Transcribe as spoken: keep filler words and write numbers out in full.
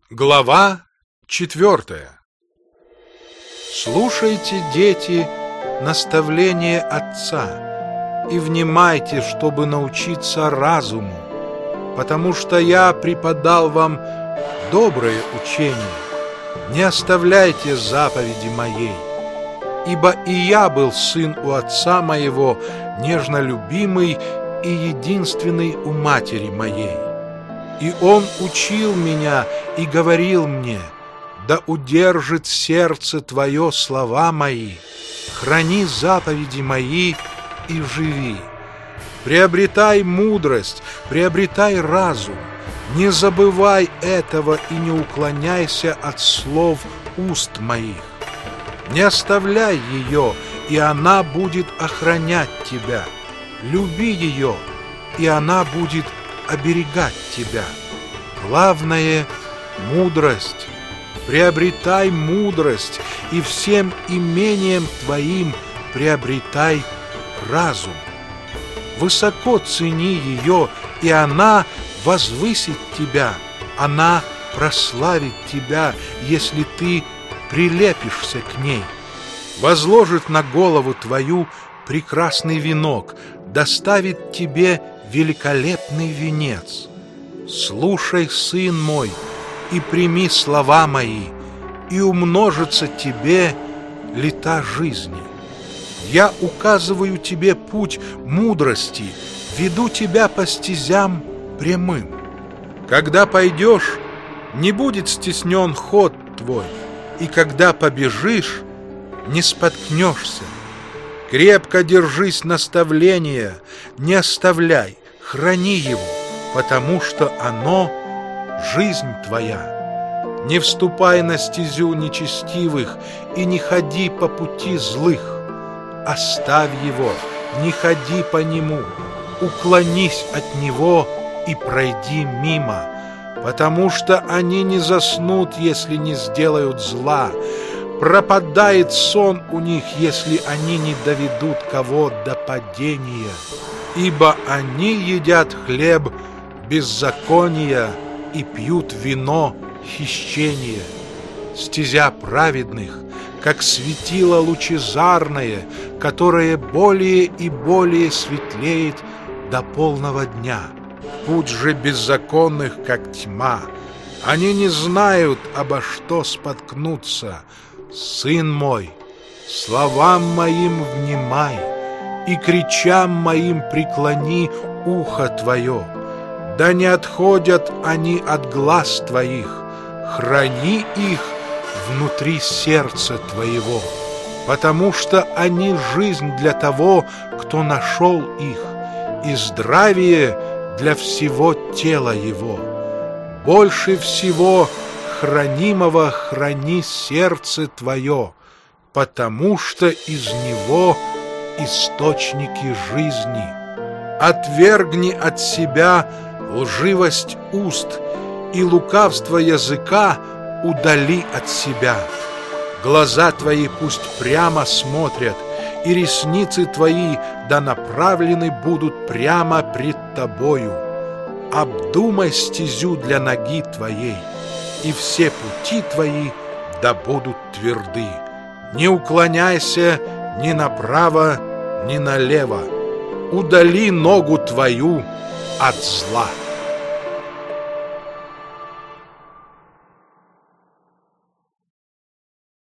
Глава четвертая. Слушайте, дети, наставление отца и внимайте, чтобы научиться разуму, потому что я преподал вам доброе учение. Не оставляйте заповеди моей, ибо и я был сын у отца моего, нежно любимый и единственный у матери моей. И он учил меня и говорил мне: да удержит сердце твое слова мои, храни заповеди мои и живи. Приобретай мудрость, приобретай разум, не забывай этого и не уклоняйся от слов уст моих. Не оставляй ее, и она будет охранять тебя. Люби ее, и она будет оберегать тебя. Главное — мудрость. Приобретай мудрость, и всем имением твоим приобретай разум. Высоко цени ее, и она возвысит тебя, она прославит тебя, если ты прилепишься к ней. Возложит на голову твою прекрасный венок, доставит тебе великолепный венец. Слушай, сын мой, и прими слова мои, и умножится тебе лета жизни. Я указываю тебе путь мудрости, веду тебя по стезям прямым. Когда пойдешь, не будет стеснен ход твой, и когда побежишь, не споткнешься. Крепко держись наставления, не оставляй, храни его, потому что оно — жизнь твоя. Не вступай на стезю нечестивых и не ходи по пути злых. Оставь его, не ходи по нему, уклонись от него и пройди мимо, потому что они не заснут, если не сделают зла. Пропадает сон у них, если они не доведут кого до падения. Ибо они едят хлеб беззакония и пьют вино хищения. Стезя праведных, как светило лучезарное, которое более и более светлеет до полного дня. Путь же беззаконных, как тьма. Они не знают, обо что споткнуться. Сын мой, словам моим внимай, и кричам моим преклони ухо твое. Да не отходят они от глаз твоих, храни их внутри сердца твоего, потому что они жизнь для того, кто нашел их, и здравие для всего тела его. Больше всего хранимого храни сердце твое, потому что из него источники жизни. Отвергни от себя лживость уст, и лукавство языка удали от себя. Глаза твои пусть прямо смотрят, и ресницы твои да направлены будут прямо пред тобою. Обдумай стезю для ноги твоей, и все пути твои да будут тверды. Не уклоняйся ни направо, ни налево. Удали ногу твою от зла.